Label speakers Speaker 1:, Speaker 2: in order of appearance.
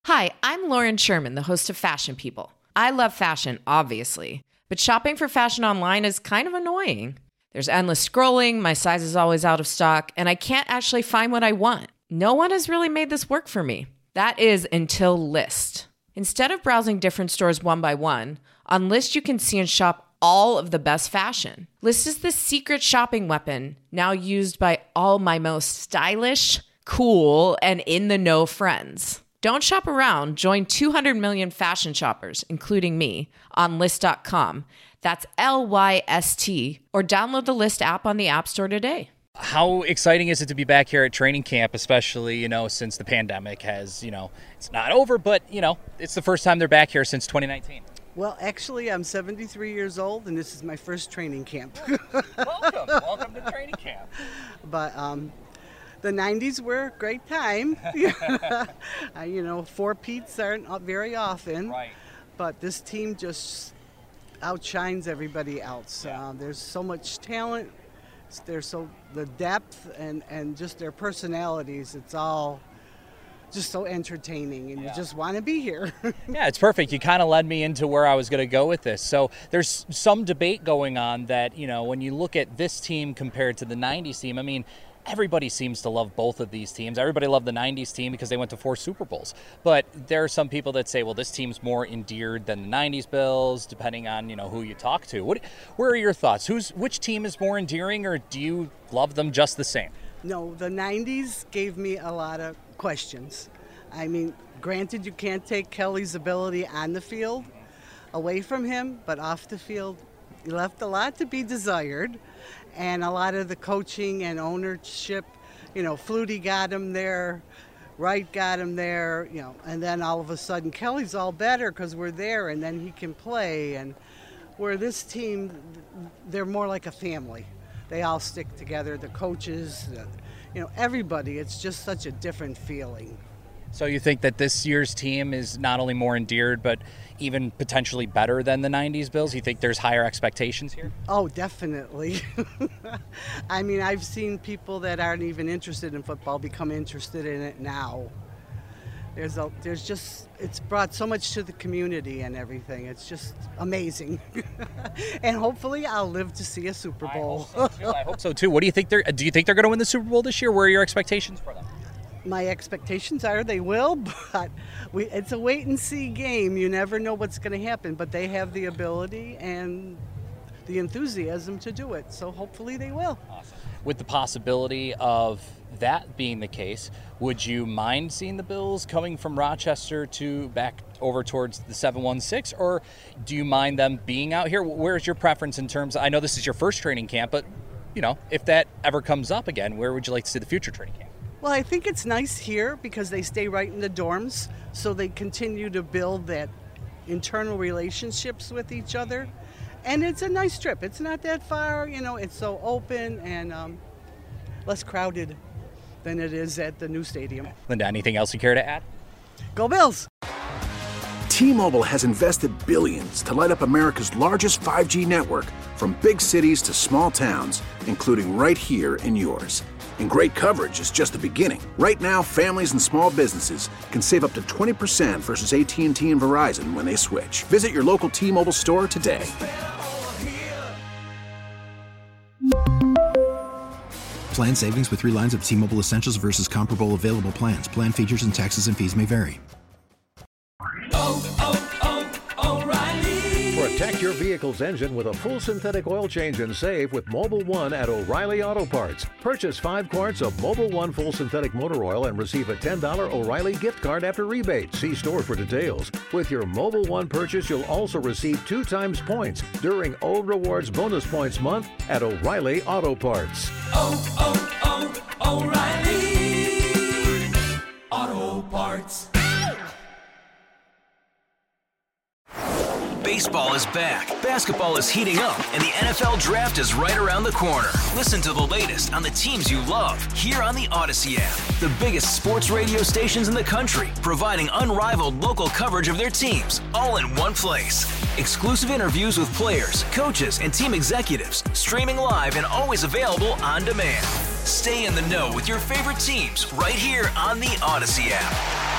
Speaker 1: Hi, I'm Lauren Sherman, the host of Fashion People. I love fashion, obviously, but shopping for fashion online is kind of annoying. There's endless scrolling, my size is always out of stock, and I can't actually find what I want. No one has really made this work for me. That is until Lyst. Instead of browsing different stores one by one, on Lyst you can see and shop all of the best fashion. Lyst is the secret shopping weapon, now used by all my most stylish, cool, and in-the-know friends. Don't shop around. Join 200 million fashion shoppers, including me, on Lyst.com. That's Lyst, or download the Lyst app on the App Store today.
Speaker 2: How exciting is it to be back here at training camp, especially, since the pandemic has, it's not over, but, it's the first time they're back here since 2019.
Speaker 3: Well, actually, I'm 73 years old, and this is my first training camp.
Speaker 2: Welcome to training camp.
Speaker 3: But the 90s were a great time. Four-peats aren't very often.
Speaker 2: Right.
Speaker 3: But this team just outshines everybody else.
Speaker 2: Yeah.
Speaker 3: There's so much talent. The depth and just their personalities. It's all just so entertaining, and you just want to be here.
Speaker 2: Yeah, it's perfect. You kind of led me into where I was going to go with this. So there's some debate going on that, when you look at this team compared to the 90s team, everybody seems to love both of these teams. Everybody loved the 90s team because they went to 4 Super Bowls. But there are some people that say, well, this team's more endeared than the 90s Bills, depending on, who you talk to. Where are your thoughts? Which team is more endearing, or do you love them just the same?
Speaker 3: No, the 90s gave me a lot of questions. Granted, you can't take Kelly's ability on the field away from him, but off the field, he left a lot to be desired. And a lot of the coaching and ownership, Flutie got him there, Wright got him there, and then all of a sudden Kelly's all better because we're there, and then he can play. And where this team, they're more like a family. They all stick together, the coaches, everybody. It's just such a different feeling.
Speaker 2: So you think that this year's team is not only more endeared, but even potentially better than the 90s Bills? You think there's higher expectations here?
Speaker 3: Oh, definitely. I've seen people that aren't even interested in football become interested in it now. It's brought so much to the community and everything. It's just amazing. And hopefully I'll live to see a Super Bowl.
Speaker 2: I hope so too. What do you think do you think they're going to win the Super Bowl this year? Where are your expectations for them?
Speaker 3: My expectations are they will, but it's a wait-and-see game. You never know what's going to happen, but they have the ability and the enthusiasm to do it, so hopefully they will.
Speaker 2: Awesome. With the possibility of that being the case, would you mind seeing the Bills coming from Rochester to back over towards the 716, or do you mind them being out here? Where's your preference in terms of, I know this is your first training camp, but, if that ever comes up again, where would you like to see the future training camp?
Speaker 3: Well, I think it's nice here because they stay right in the dorms, so they continue to build that internal relationships with each other. And it's a nice trip. It's not that far, it's so open and less crowded than it is at the new stadium.
Speaker 2: Linda, anything else you care to add?
Speaker 3: Go Bills!
Speaker 4: T-Mobile has invested billions to light up America's largest 5G network, from big cities to small towns, including right here in yours. And great coverage is just the beginning. Right now, families and small businesses can save up to 20% versus AT&T and Verizon when they switch. Visit your local T-Mobile store today.
Speaker 5: Plan savings with 3 lines of T-Mobile Essentials versus comparable available plans. Plan features and taxes and fees may vary.
Speaker 6: Protect your vehicle's engine with a full synthetic oil change and save with Mobil 1 at O'Reilly Auto Parts. Purchase 5 quarts of Mobil 1 full synthetic motor oil and receive a $10 O'Reilly gift card after rebate. See store for details. With your Mobil 1 purchase, you'll also receive 2 times points during O Rewards Bonus Points Month at O'Reilly Auto Parts.
Speaker 7: O'Reilly Auto Parts.
Speaker 8: Baseball is back, basketball is heating up, and the NFL Draft is right around the corner. Listen to the latest on the teams you love here on the Odyssey app. The biggest sports radio stations in the country, providing unrivaled local coverage of their teams, all in one place. Exclusive interviews with players, coaches, and team executives, streaming live and always available on demand. Stay in the know with your favorite teams right here on the Odyssey app.